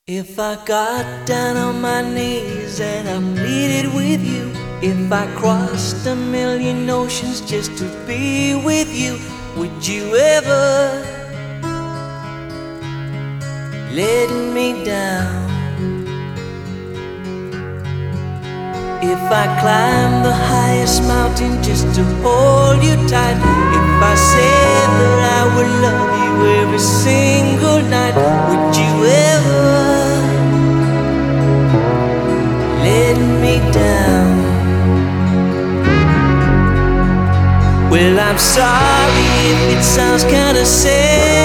If I got down on my knees and I pleaded with you, if I crossed a million oceans just to be with you, would you ever let me down? If I climbed the highest mountain just to hold you tight, if I said that I would love you every single night, would you ever let me down? Well, I'm sorry if it sounds kinda sad,